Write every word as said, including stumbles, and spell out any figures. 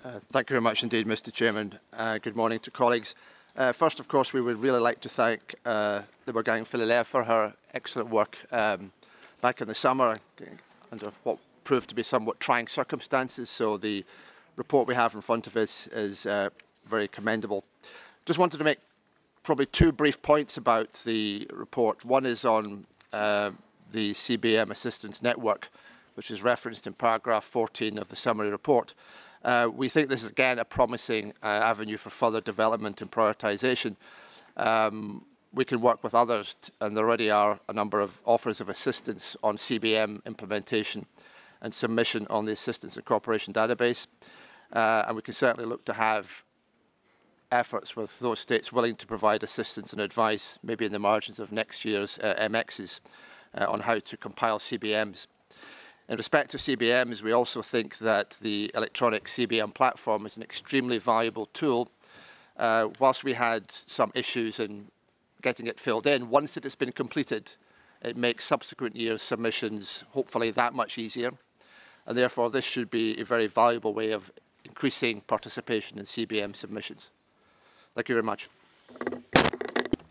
Uh, thank you very much indeed, Mister Chairman. Uh, good morning to colleagues. Uh, first, of course, we would really like to thank uh, Libor-Gang Fililea for her excellent work um, back in the summer under what proved to be somewhat trying circumstances. So the report we have in front of us is uh, very commendable. Just wanted to make probably two brief points about the report. One is on uh, the C B M Assistance Network, which is referenced in paragraph fourteen of the summary report. Uh, we think this is again a promising uh, avenue for further development and prioritisation. Um, we can work with others, and there already are a number of offers of assistance on C B M implementation and submission on the Assistance and Cooperation Database. Uh, and we can certainly look to have efforts with those states willing to provide assistance and advice, maybe in the margins of next year's uh, M Xs, uh, on how to compile C B Ms. In respect to C B Ms, we also think that the electronic C B M platform is an extremely valuable tool. Uh, whilst we had some issues in getting it filled in, once it has been completed, it makes subsequent years' submissions hopefully that much easier. And therefore, this should be a very valuable way of increasing participation in C B M submissions. Thank you very much.